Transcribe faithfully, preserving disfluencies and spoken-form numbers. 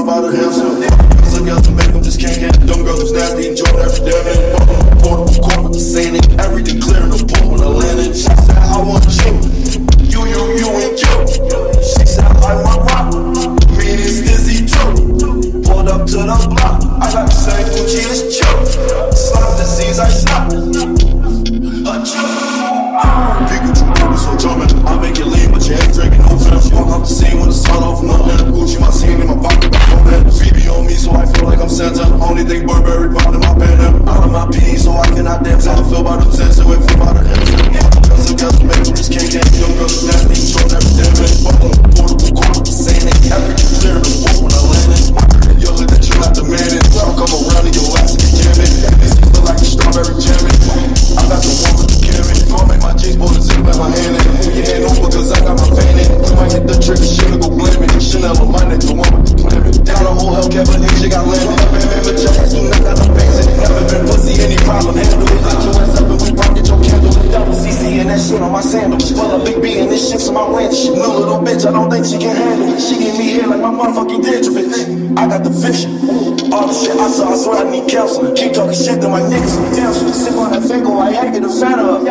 off out of himself. Look out to make them just can't get. Them girls was nasty, enjoying every damn minute. Portable court with the scenic, everything clear in the port when I landed. She said, I want you, you, you, you, and you. She said, I like my rock, me and it's Dizzy too. Pulled up to the block, I got the same Gucci as Chuck. Slime disease, I snap. A Chuck. Pikachu, baby, so charming. I make it lean, but you ain't drinking no film. Walk off the scene with a salt off no hand. Gucci, my scene in my pocket, my phone hand. V B on me, so I feel like I'm Santa. Only thing Burberry pound in my pen. Out of my P, so I cannot dance. I feel by the sense, so it feel by the hands. Cause the girls make them just can't get. Young girls nasty, showing every damn minute. Portable court with the sand. Everything clear in the port when I landed. Yo, look that you not demanding. I'll come around and your ass get jamming. This feel like a strawberry jamming. I got the one with the carrot. I'll make my jeans pull the zip in my hand. Move your hand over cause I got my fan in. You might hit the trigger, she go blame it. Chanel on my neck, the one with the climate. Down the whole Hellcat, but she got landed. Man, man, but your ass do not got no basic. Never been pussy, any problem, handle it. Light your ass up and we pocket your candle. Double C C and that shit on my sandal. Pull a big B and this shit's on my ranch. New little bitch, I don't think she can handle it. She give me hair like my motherfucking Dendrovich. I got the vision. All the shit I saw, I swear I need counsel. Keep talking shit to my niggas. Damn, she sip on that finger, I acted a fan of her.